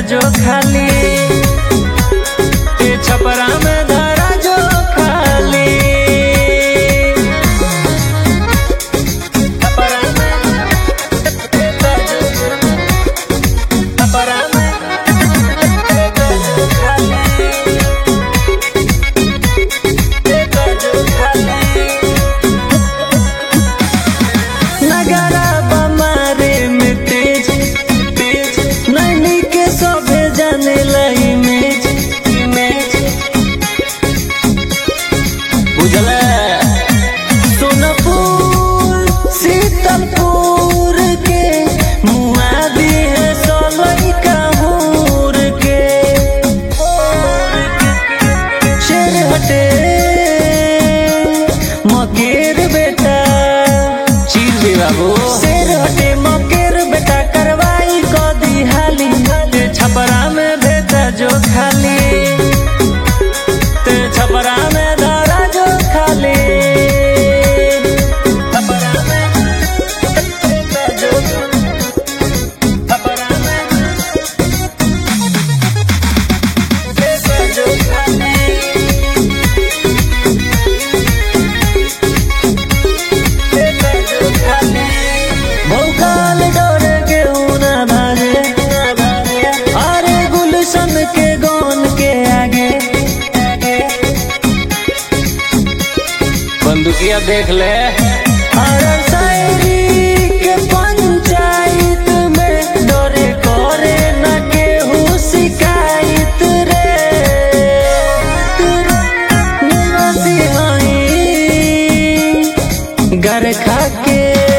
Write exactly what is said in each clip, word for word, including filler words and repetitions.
जो खाली ते छपरा में धरा जो खाली छपरा में छपरा में जो खाली जो खाली नगरा बमारे में तेज तेज नैनी के सभे जाने लाई इमेज इमेज बुझले सोनपुर शीतलपुर के मुआदी है सोलई कहूर के शेर हटे मकेर बेटा चीर भी बाबू शेर हटे मकेर बेटा करवाई को दिहाली ते छपरा में भेजा जो खाली ते छपरा में धरा जो खाली छपरा में भेजा जो छपरा में भेजा जो खाली भौकाल डोर के ऊना भागे अरे गुलशन के गौन के आगे बंदूकिया देख ले अरे शायरी के पंचायत में डोरे करे न केहू शिकायत रे निवासी हई गरखा के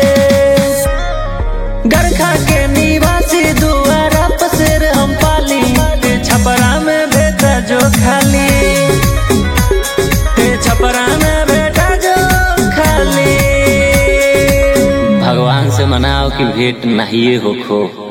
गरखा के निवासी दुआरा पसेर हम पाली ते छपरा में भेजा जो खाली ते छपरा में भेजा जो खाली। भगवान से मनाओ कि भेंट नहीं हो खो।